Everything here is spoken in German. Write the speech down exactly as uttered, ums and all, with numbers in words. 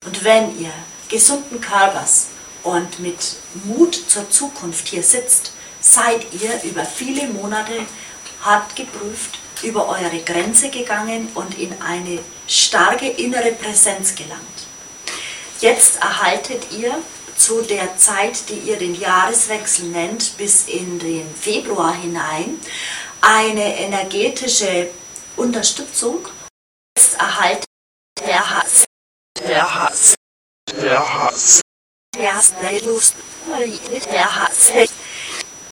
Und wenn ihr gesunden Körpers und mit Mut zur Zukunft hier sitzt, seid ihr über viele Monate hart geprüft, über eure Grenze gegangen und in eine starke innere Präsenz gelangt. Jetzt erhaltet ihr zu der Zeit, die ihr den Jahreswechsel nennt, bis in den Februar hinein, eine energetische Unterstützung. Jetzt erhaltet der Hass, der Hass, der Hass, der Hass, der Hass, der Hass,